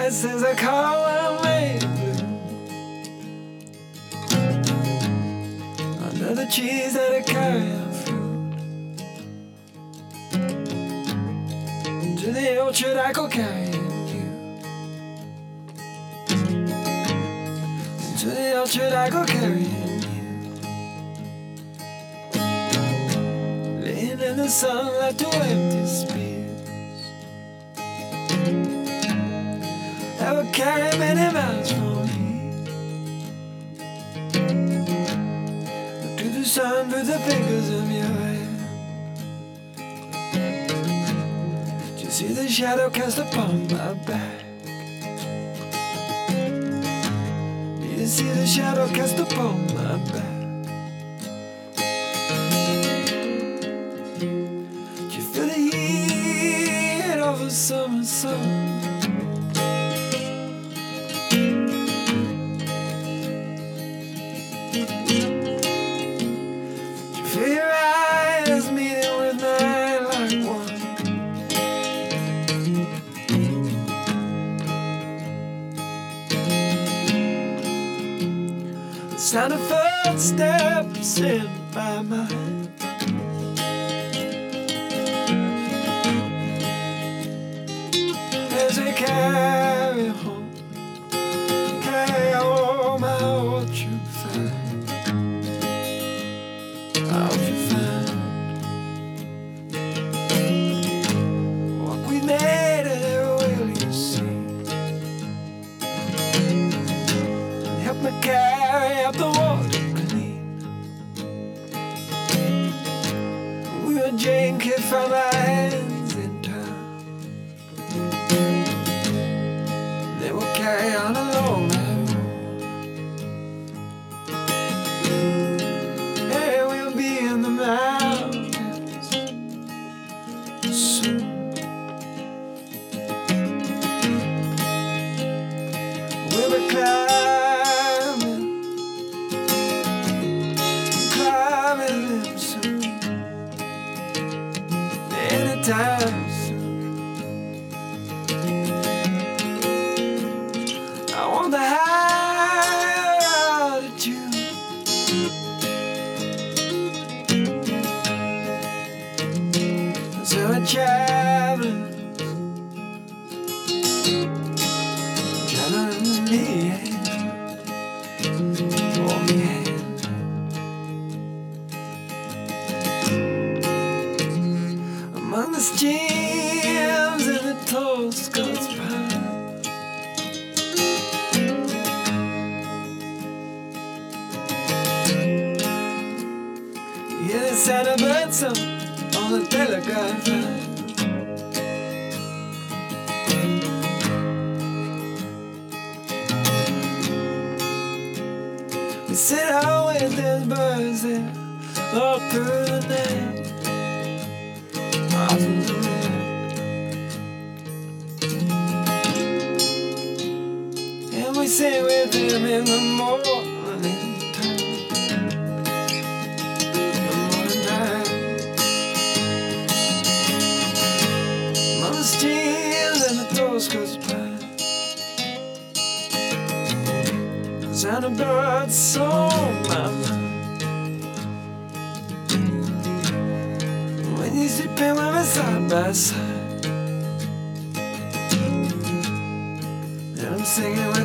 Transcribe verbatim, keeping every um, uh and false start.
This is a car I'm made blue. Under the trees that are carrying fruit. To the orchard I go carrying you. To the orchard I go carrying you. Laying in the sun like two empty spears. That would carry many miles from here. To the sun with the fingers of your hand. Do you see the shadow cast upon my back? Do you see the shadow cast upon my back? Do you feel the heat of a summer sun? Feel your eyes meeting with mine like one. The sound of footsteps in my mind. As we carry home, carry home our orchard fire. How you found what we made of there, will you see? Help me carry up the water clean. We were drinking from our hands in time. They will carry on along that road. In the mountains soon. We'll be climbing, climbing them soon. Anytime soon. I want the high altitude. So we're traveling, traveling me hand, hold me hand. Among the streams and the tall Scots pine. You hear the sound of birdsong on the telegraph line. We sit out with those birds there all through the night, all through the night. And we sing with them in the morning time. Streams and the doors goes by. Sound of birds song my mind. When you sleeping with me side by side, and I'm singing.